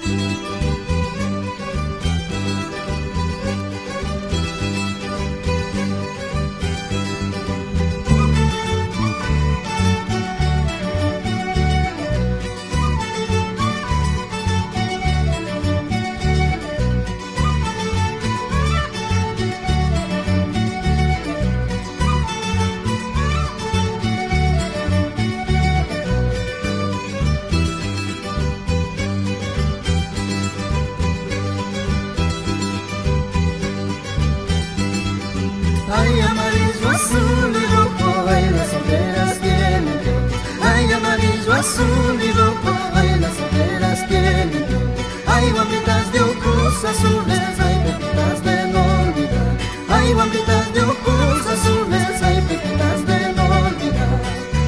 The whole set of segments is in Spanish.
Ay, amarillo, azul y rojo, ay, las sombreras tienen Dios. Ay, amarillo, azul y rojo, ay, las sombreras tienen Dios. Ay, guambritas de ojos azules, ay, pepitas de no olvidar. Ay, guambritas de ojos azules, ay, pepitas de no olvidar.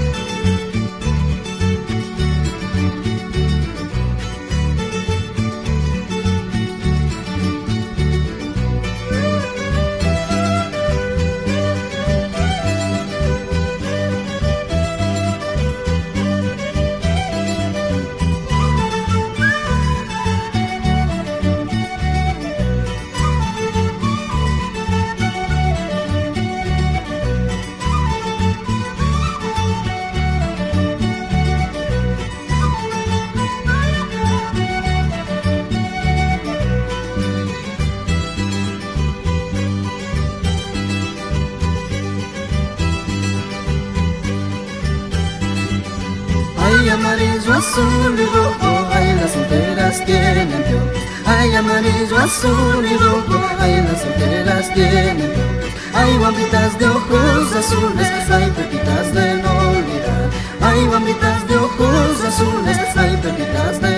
Ay, amarillo, azul y rojo, ay, las solteras tienen Dios. Ay, amarillo, azul y rojo, ay, las solteras tienen Dios. Ay, guambritas de ojos azules, ay, pepitas de no olvidar. Ay, guambritas de ojos azules, ay, pepitas de